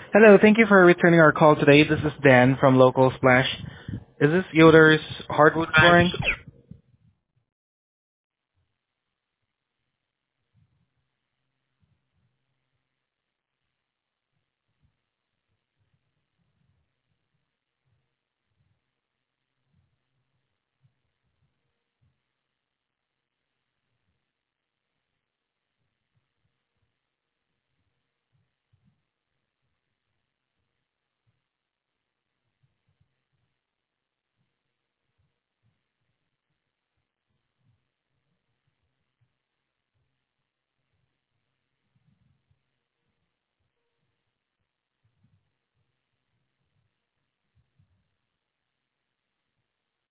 Hello, thank you for returning our call today. This is Dan from Local Splash. Is this Yoder's Hardwood Flooring?